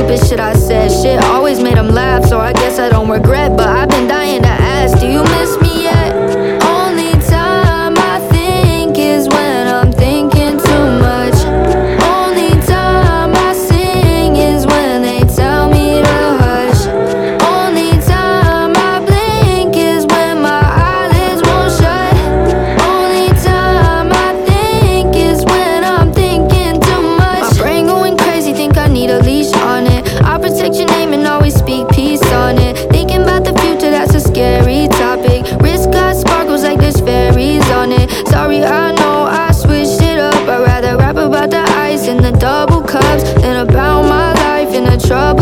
stupid shit I said. Shit always made them laugh, so I guess I don't regret. But I've been dying to ask, do you miss me yet? Only time I think is when I'm thinking too much. Only time I sing is when they tell me to hush. Only time I blink is when my eyelids won't shut. Only time I think is when I'm thinking too much. My brain going crazy, think I need a leash on it. I'll protect your name and always speak peace on it. Thinking about the future, that's a scary topic. Wrist got sparkles like there's fairies on it. Sorry, I know I switched it up. I'd rather rap about the ice and the double cups than about my life in a trouble